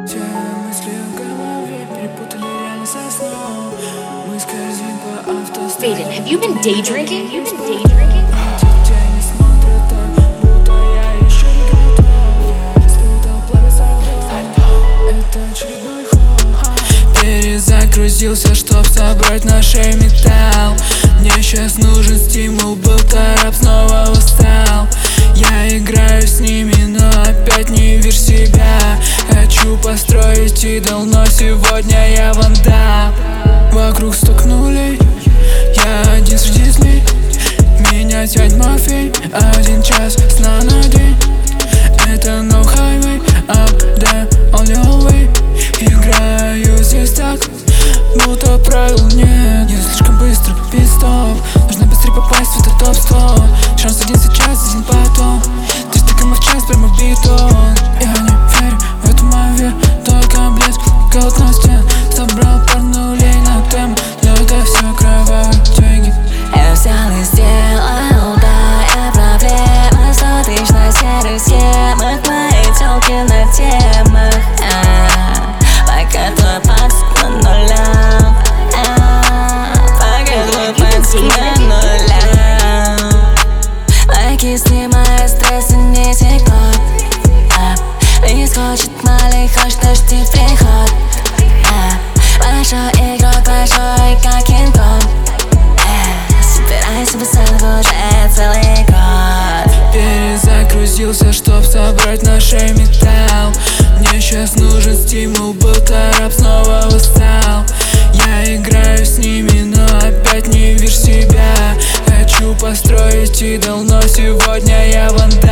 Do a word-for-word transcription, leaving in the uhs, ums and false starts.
Все мысли в голове перепутали реальность со сном. Мы скользим по автостраде. Faden, have you been day drinking? You've been day drinking? Тени смотрят так, будто я еще не готов. Спутал пламя со льдом. Это очередной ход. Перезагрузился, чтоб собрать на шее металл. Мне сейчас нужен стимул, был раб, снова устал. Я играю с ними, но опять не верю в себя. Хочу построить идол, но сегодня я вандал. Вокруг стукнули, я один среди злей. Меня тянет морфий, один час сна на день. Это no highway, up there, on your way. Играю здесь так, будто правил нет. Я слишком быстро, пит-стоп. Нужно быстрее попасть в этот топ сто. Шанс один сейчас, один потом. триста километров в час, прямо в бетон. Я не верю в эту мою, только блеск, голод на стен. Собрал пару нулей на тему, но это все кровавые деньги. Я взял и сделал, да, я проблема. Сто тысяч на серых схемах, мои телки на темах. а, Пока твой пац на нулях, а, Пока твой пац на нулях. Лайки снимают стресс и не текут, а, И скочит малый, хочешь ждет приход, а, Большой игрок, большой как Кинг-Конг. Собирайся быстренько, уже целый год. Перезагрузился, чтоб собрать на шее металл. Мне сейчас нужен стимул, был раб, снова устал. Я играю с ними, но опять не верю в себя. Хочу построить идол, но сегодня я вандал.